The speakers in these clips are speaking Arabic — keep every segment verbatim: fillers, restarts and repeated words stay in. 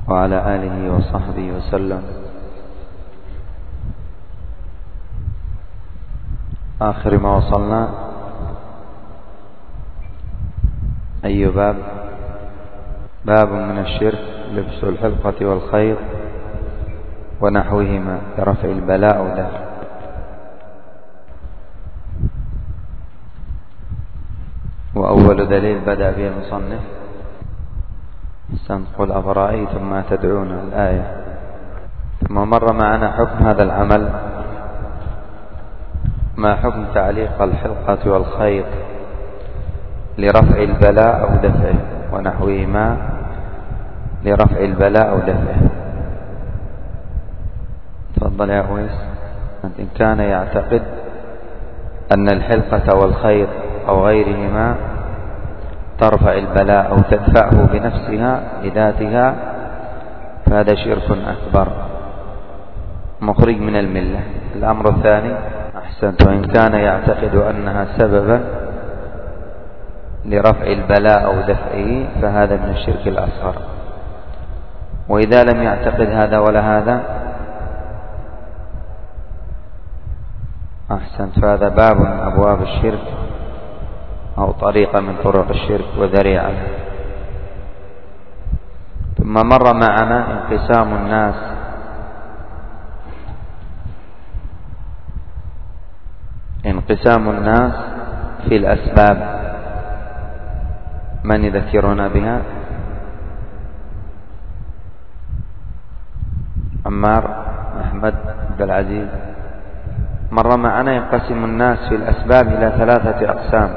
وعلى آله وصحبه وسلم. آخر ما وصلنا أي باب؟ باب من الشرك لبس الحلقة والخيط ونحوهما لرفع البلاء ودفع. وأول دليل بدأ به المصنف قل أفرأيتم ما تدعون الآية. ثم مر معنا حكم هذا العمل، ما حكم تعليق الحلقة والخيط لرفع البلاء أو دفعه ونحوهما لرفع البلاء أو دفعه. تفضل يا أويس. إن كان يعتقد أن الحلقة والخيط أو غيرهما ترفع البلاء أو تدفعه بنفسها بذاتها فهذا شرك أكبر مخرج من الملة. الأمر الثاني أحسنت، وإن كان يعتقد أنها سببا لرفع البلاء أو دفعه فهذا من الشرك الأصغر. وإذا لم يعتقد هذا ولا هذا أحسنت، فهذا باب من أبواب الشرك أو طريقة من طرق الشرك وذريعة. ثم مر معنا انقسام الناس انقسام الناس في الأسباب. من يذكرنا بها؟ عمار، أحمد، عبد العزيز. مر معنا ينقسم الناس في الأسباب إلى ثلاثة أقسام.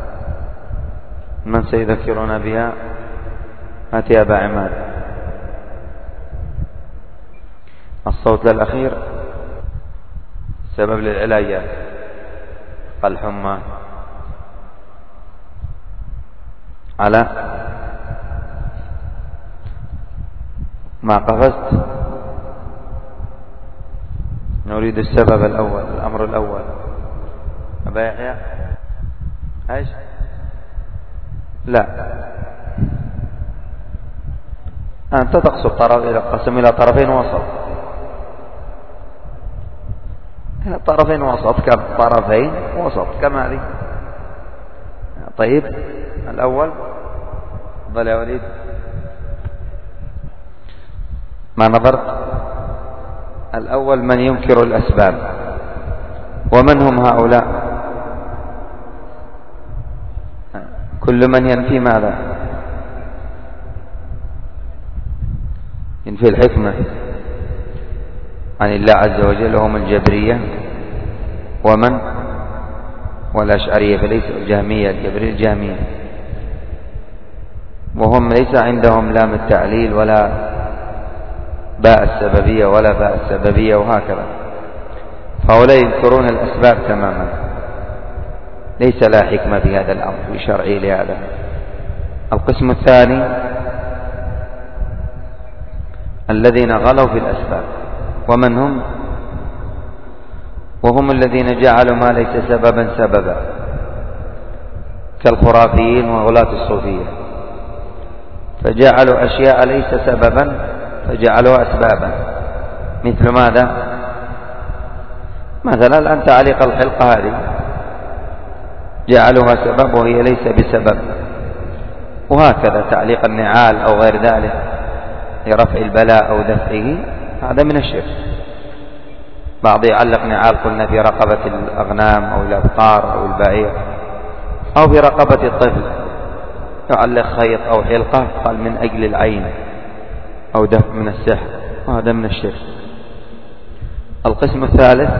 من سيذكرنا بها؟ هات يا أبا عماد. الصوت للأخير. سبب للعلاجات الحمى على ما قفزت. نريد السبب الأول، الأمر الأول. أبا يحيى ايش؟ لا، أنت تقصد طرف إلى قسم إلى طرفين وسط. إلى طرفين وسط كطرفين وسط كما هذه. طيب الأول ضل يا وليد. ما نظرت؟ الأول من ينكر الأسباب. ومن هم هؤلاء؟ كل من ينفي ماذا؟ ينفي الحكمة عن الله عز وجل، وهم الجبرية. ومن؟ والأشعرية، فليس الجهمية، الجبرية الجهمية، وهم ليس عندهم لام التعليل ولا باء السببية ولا باء السببية وهكذا. فهؤلاء يذكرون الأسباب تماما، ليس لا حكمة في هذا الأمر في شرعي لهذا. القسم الثاني الذين غلوا في الأسباب. ومن هم؟ وهم الذين جعلوا ما ليس سببا سببا، كالخرافيين وغلاة الصوفية، فجعلوا أشياء ليس سببا فجعلوها أسبابا. مثل ماذا؟ مثلا الآن تعليق الحلقة هذه جعلوها سبب وهي ليس بسبب، وهكذا تعليق النعال أو غير ذلك لرفع البلاء أو دفعه، هذا من الشرك. بعض يعلق نعال قلنا في رقبة الأغنام أو الأبقار أو البعير، أو في رقبة الطفل يعلق خيط أو حلقة قال من أجل العين أو دفع من السحر، وهذا من الشرك. القسم الثالث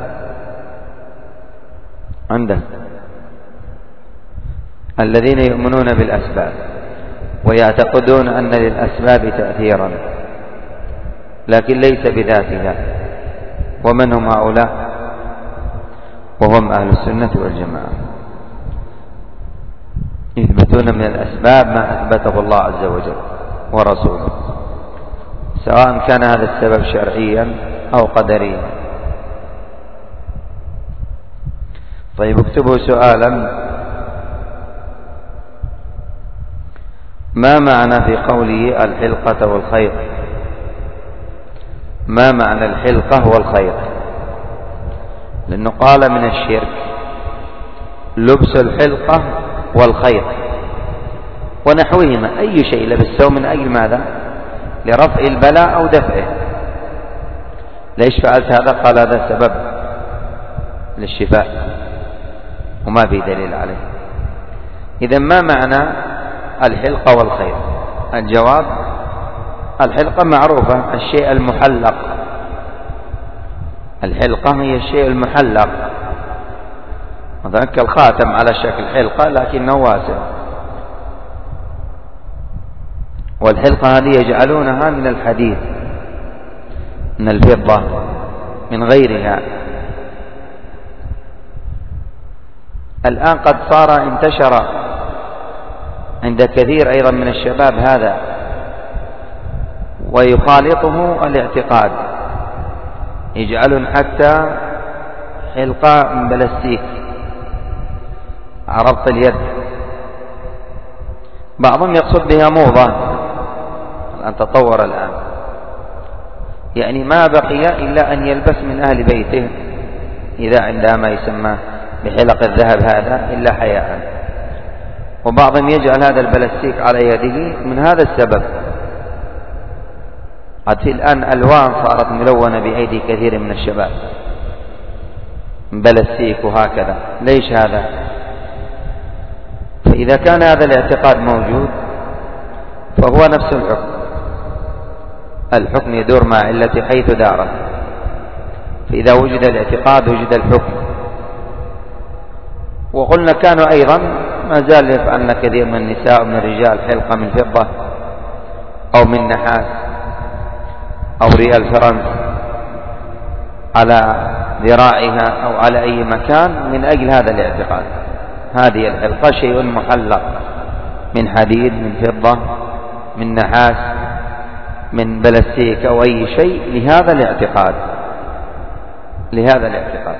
عنده الذين يؤمنون بالأسباب ويعتقدون أن للأسباب تأثيرا لكن ليس بذاتها. ومن هم هؤلاء؟ وهم أهل السنة والجماعة، يثبتون من الأسباب ما أثبته الله عز وجل ورسوله، سواء كان هذا السبب شرعيا أو قدريا. طيب اكتبوا سؤالا: ما معنى في قوله الحلقة والخيط؟ ما معنى الحلقة والخيط؟ لأنه قال من الشرك لبس الحلقة والخيط ونحوهما، أي شيء لبسته من أجل ماذا؟ لرفع البلاء أو دفعه. ليش فعلت هذا؟ قال هذا سبب للشفاء وما في دليل عليه. إذا ما معنى الحلقة والخيط؟ الجواب: الحلقة معروفة، الشيء المحلق. الحلقة هي الشيء المحلق، وذلك الخاتم على شكل حلقة لكنه واسع. والحلقة هذه يجعلونها من الحديد، من الفضة، من غيرها. الآن قد صار انتشر عند كثير أيضا من الشباب هذا، ويخالطه الاعتقاد، يجعلون حتى حلقة من بلاستيك عرضت اليد. بعضهم يقصد بها موضة، الآن تطور الآن، يعني ما بقي إلا أن يلبس من أهل بيته إذا عندما يسمى بحلق الذهب هذا إلا حياء. وبعضهم يجعل هذا البلاستيك على يده من هذا السبب. قد في الآن ألوان صارت ملونة بأيدي كثير من الشباب، بلاستيك وهكذا. ليش هذا؟ فإذا كان هذا الاعتقاد موجود فهو نفس الحكم. الحكم يدور مع علة حيث دارت، فإذا وجد الاعتقاد وجد الحكم. وقلنا كانوا أيضا ما زال يفعلن كثير من النساء ومن الرجال حلقة من فضة أو من نحاس أو ريال فرنس على ذراعها أو على أي مكان من أجل هذا الاعتقاد. هذه الحلقة شيء محلق من حديد، من فضة، من نحاس، من بلاستيك أو أي شيء لهذا الاعتقاد، لهذا الاعتقاد.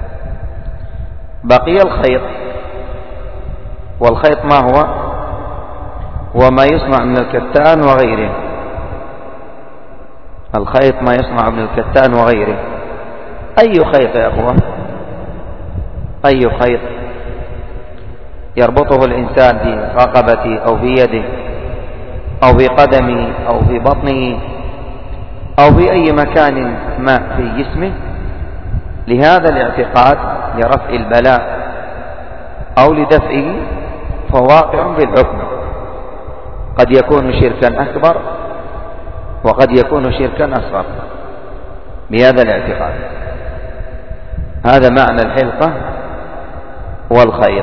بقي الخيط. والخيط ما هو؟ هو ما يصنع من الكتان وغيره. الخيط ما يصنع من الكتان وغيره. أي خيط يا أخوة؟ أي خيط يربطه الإنسان في رقبته أو في يده أو في قدمه أو في بطنه أو في أي مكان ما في جسمه لهذا الاعتقاد لرفع البلاء أو لدفعه، فهو واقع بالحكم. قد يكون شركا أكبر وقد يكون شركا أصغر بهذا الاعتقاد. هذا معنى الحلقة والخيط.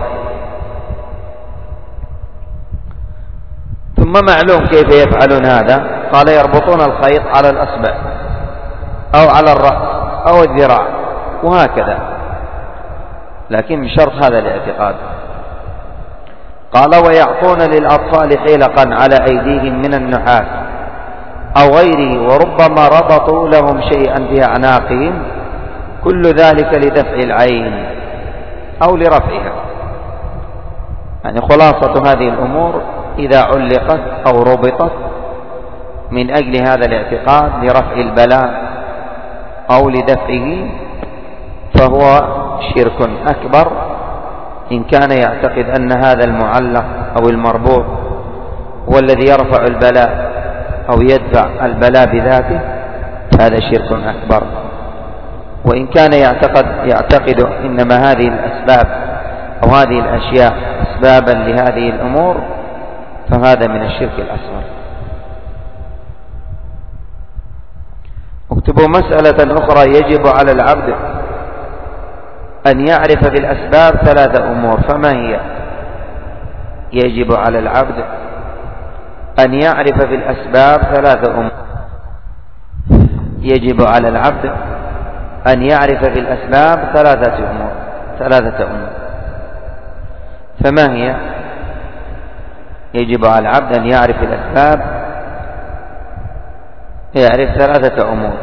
ثم معلوم كيف يفعلون هذا. قال: يربطون الخيط على الأصبع أو على الرأس أو الذراع وهكذا، لكن بشرط هذا الاعتقاد. قال: ويعطون للأطفال حلقا على أيديهم من النحاس أو غيره، وربما ربطوا لهم شيئا في أعناقهم، كل ذلك لدفع العين أو لرفعها. يعني خلاصة هذه الأمور إذا علقت أو ربطت من أجل هذا الاعتقاد لرفع البلاء أو لدفعه فهو شرك أكبر إن كان يعتقد أن هذا المعلق أو المربوط هو الذي يرفع البلاء أو يدفع البلاء بذاته، هذا شرك أكبر. وإن كان يعتقد يعتقد إنما هذه الأسباب أو هذه الأشياء أسبابا لهذه الأمور فهذا من الشرك الأصغر. اكتبوا مسألة أخرى: يجب على العبد أن يعرف بالأسباب ثلاثة أمور، فما هي؟ يجب على العبد أن يعرف بالأسباب ثلاثة أمور. يجب على العبد أن يعرف بالأسباب ثلاثة أمور ثلاثة أمور فما هي؟ يجب على العبد أن يعرف الأسباب، يعرف ثلاثة أمور.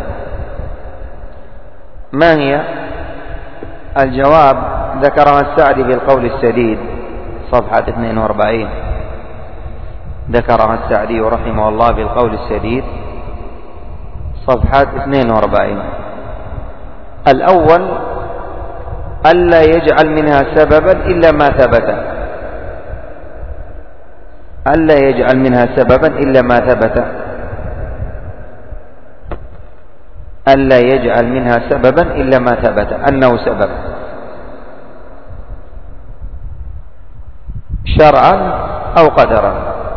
ما هي؟ الجواب ذكرها السعدي في القول السديد صفحة اثنين وأربعين. ذكرها السعدي رحمه الله في القول السديد صفحة اثنين وأربعين. الأول ألا يجعل منها سببا إلا ما ثبت، ألا يجعل منها سببا إلا ما ثبت، ألا يجعل منها سببا إلا ما ثبت أنه سبب شرعا أو قدرا،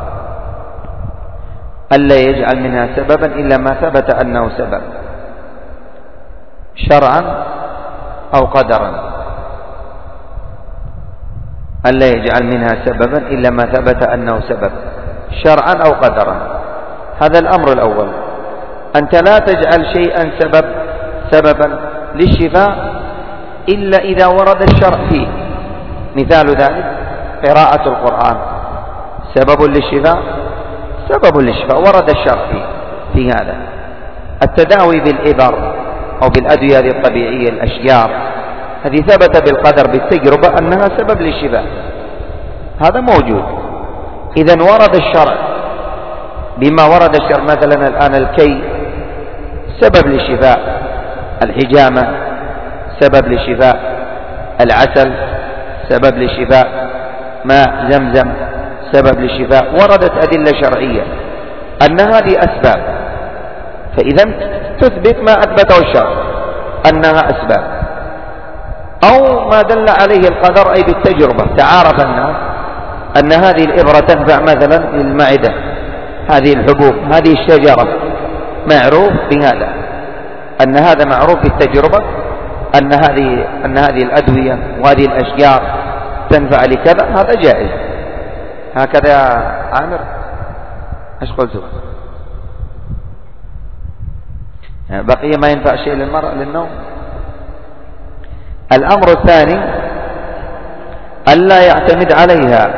ألا يجعل منها سببا إلا ما ثبت أنه سبب شرعا أو قدرا، ألا يجعل منها سببا إلا ما ثبت أنه سبب شرعا أو قدرا. هذا الأمر الأول، أنت لا تجعل شيئا سبب سببا للشفاء إلا إذا ورد الشرع فيه. مثال ذلك قراءة القرآن سبب للشفاء، سبب للشفاء ورد الشرع فيه في هذا. التداوي بالإبر أو بالأدوية الطبيعية الأشجار هذه ثبت بالقدر بالتجربة أنها سبب للشفاء، هذا موجود. إذن ورد الشرع بما ورد الشرع، مثلا الآن الكي سبب للشفاء، الحجامة سبب للشفاء، العسل سبب للشفاء، ماء زمزم سبب للشفاء، وردت أدلة شرعية أن هذه أسباب، فإذا تثبت ما أثبته الشرع أنها أسباب. أو ما دل عليه القدر أي بالتجربة، تعارف الناس أن هذه الإبرة تنفع مثلا للمعدة، هذه الحبوب، هذه الشجرة، معروف بهذا، أن هذا معروف بالتجربة أن هذه أن هذه الأدوية وهذه الأشجار تنفع لكذا، هذا جائز. هكذا يا عامر، ايش قلت؟ يعني بقية ما ينفع شيء للمرأة للنوم. الأمر الثاني ألا يعتمد عليها،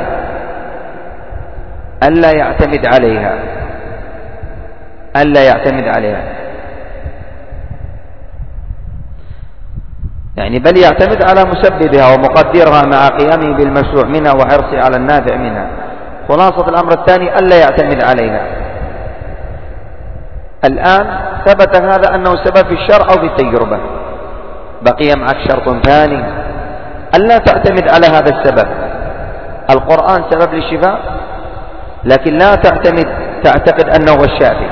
ألا يعتمد عليها ألا يعتمد عليها يعني بل يعتمد على مسببها ومقدرها مع قيامه بالمشروع منها وحرصه على النافع منها. خلاصة الأمر الثاني ألا يعتمد عليها. الآن ثبت هذا أنه سبب في الشرع أو في التجربة، بقي معك شرط ثاني ألا تعتمد على هذا السبب. القرآن سبب للشفاء، لكن لا تعتمد تعتقد أنه هو الشافي.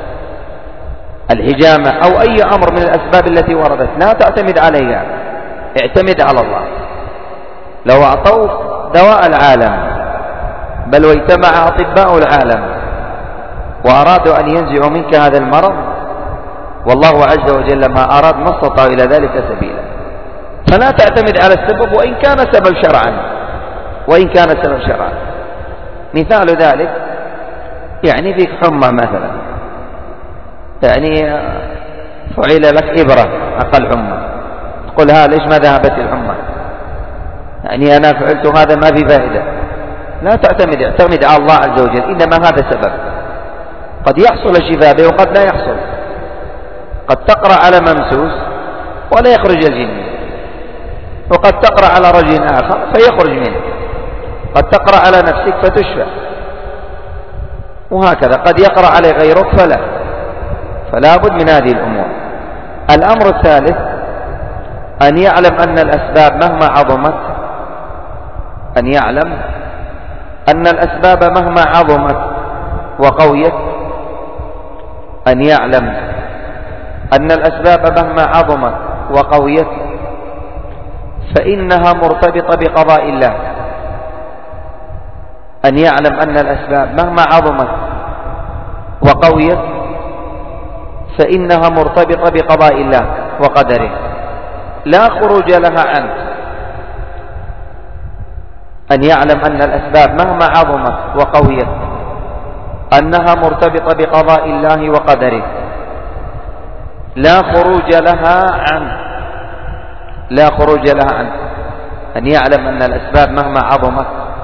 الحجامة أو أي أمر من الأسباب التي وردت لا تعتمد عليها، اعتمد على الله. لو أعطوك دواء العالم، بل واجتمع أطباء العالم وأرادوا أن ينزعوا منك هذا المرض، والله عز وجل ما أراد ما استطاعوا إلى ذلك سبيلا. فلا تعتمد على السبب وإن كان سبب شرعا، وإن كان سبب شرعا. مثال ذلك يعني فيك حمى مثلا، يعني فعل لك إبرة أقل حمى، تقول ها ليش ما ذهبت الحمى؟ يعني أنا فعلت هذا ما في فائدة. لا تعتمد، اعتمد على الله عز وجل، إنما هذا سبب. قد يحصل الشفاء به وقد لا يحصل. قد تقرأ على ممسوس ولا يخرج الجن، وقد تقرأ على رجل آخر فيخرج منه، قد تقرأ على نفسك فتشفى، وهكذا قد يقرأ عليه غيرك فلا. فلا بد من هذه الأمور. الأمر الثالث أن يعلم أن الأسباب مهما عظمت أن يعلم أن الأسباب مهما عظمت وقويت أن يعلم أن الأسباب مهما عظمت وقويت فإنها مرتبطة بقضاء الله. أن يعلم أن الأسباب مهما عظمت وقويت فإنها مرتبطة بقضاء الله وقدره، لا خروج لها عنه. أن يعلم أن الأسباب مهما عظمت وقويت أنها مرتبطة بقضاء الله وقدره، لا خروج لها عنه، لا خروج لها عنه. أن يعلم أن الأسباب مهما عظمت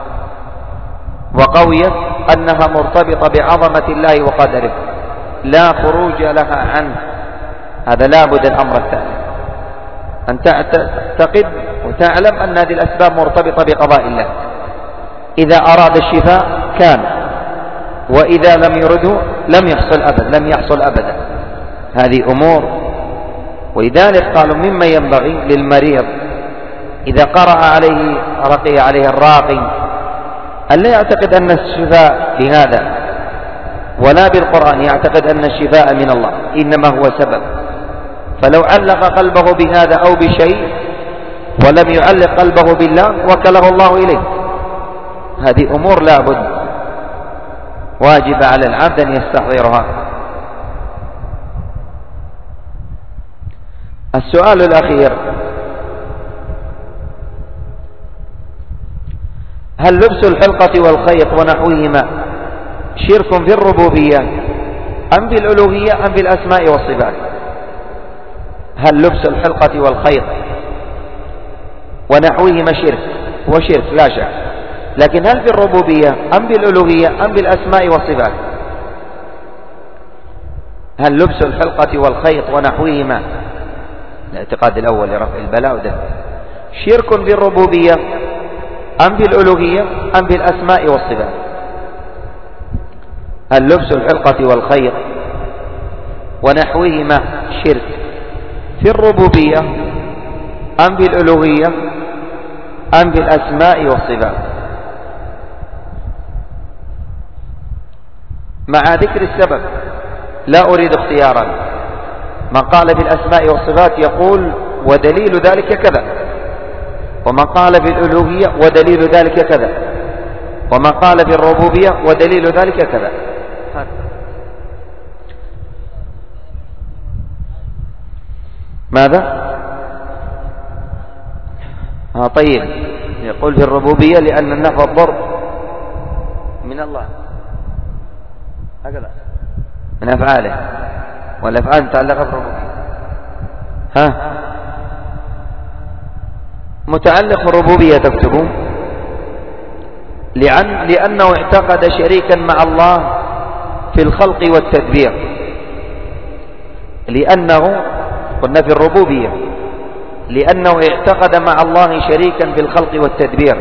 وقويت أنها مرتبطة بعظمة الله وقدره، لا خروج لها عنه. هذا لابد الأمر الثاني، أن تعتقد وتعلم أن هذه الأسباب مرتبطة بقضاء الله. إذا أراد الشفاء كان، وإذا لم يرده لم يحصل أبدا، لم يحصل أبدا. هذه أمور. ولذلك قالوا مما ينبغي للمريض إذا قرأ عليه رقي عليه الراقي أن لا يعتقد أن الشفاء بهذا ولا بالقرآن، يعتقد أن الشفاء من الله، إنما هو سبب. فلو علق قلبه بهذا أو بشيء ولم يعلق قلبه بالله وكله الله إليه. هذه أمور لا بد واجب على العبد أن يستحضرها. السؤال الأخير: هل لبس الحلقة والخيط ونحوهما شرك في الربوبية أم في الألوهية أم في الأسماء والصفات؟ هل لبس الحلقة والخيط ونحوهما شرك؟ هو شرك لا شك، لكن هل في الربوبية أم في الألوهية أم في الأسماء والصفات؟ هل لبس الحلقة والخيط ونحوهما، الاعتقاد الأول لرفع البلاء ودفعه، شرك في الربوبية أم في الألوهية أم في الأسماء والصفات؟ هل لبس الحلقة والخيط ونحوهما شرك في الربوبية أم في الألوهية أم في الأسماء والصفات؟ مع ذكر السبب، لا أريد اختيارا. من قال في الأسماء والصفات يقول ودليل ذلك كذا، ومن قال في الألوهية ودليل ذلك كذا، ومن قال في الربوبية ودليل ذلك كذا. ماذا؟ آه طيب، يقول في الربوبية لأن النفع الضر من الله، هكذا من أفعاله، والأفعال متعلقة بالربوبية. ها متعلق بالربوبية تكتبون لأن لأنه اعتقد شريكا مع الله في الخلق والتدبير، لأنه قلنا في الربوبية لأنه اعتقد مع الله شريكا في الخلق والتدبير.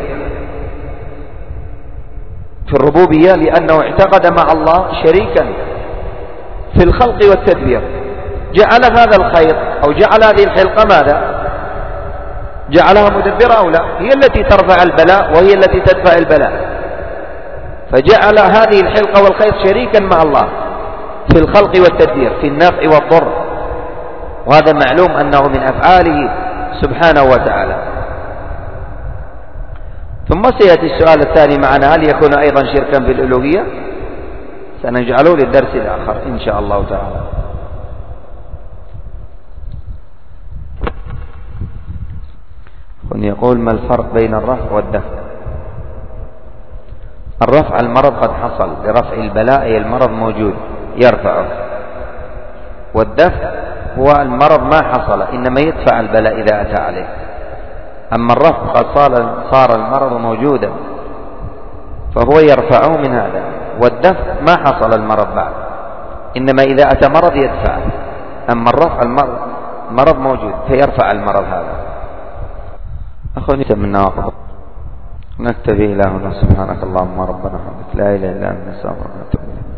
في الربوبية لأنه اعتقد مع الله شريكا في الخلق والتدبير، جعل هذا الخيط أو جعل هذه الحلقة ماذا؟ جعلها مدبرة أو لا؟ هي التي ترفع البلاء وهي التي تدفع البلاء، فجعل هذه الحلقة والخيط شريكا مع الله في الخلق والتدبير، في النفع والضر، وهذا معلوم أنه من أفعاله سبحانه وتعالى. ثم سيأتي السؤال الثاني معنا: هل يكون أيضا شركا في الألوهية؟ سنجعله للدرس الآخر إن شاء الله تعالى. يقول: ما الفرق بين الرفع والدفع؟ الرفع المرض قد حصل لرفع البلاء، أي المرض موجود يرفعه، والدفع هو المرض ما حصل إنما يدفع البلاء إذا أتى عليه. أما الرفع قد صار المرض موجودا فهو يرفعه من هذا، والدفع ما حصل المرض بعد إنما إذا أتى مرض يدفعه. أما الرفع المرض مرض موجود فيرفع المرض هذا. أخواني تم النواقض، نكتفي إلى هنا. سبحانك اللهم ربنا وبحمدك، لا إله إلا أنت، نستغفرك ونتوب إليك.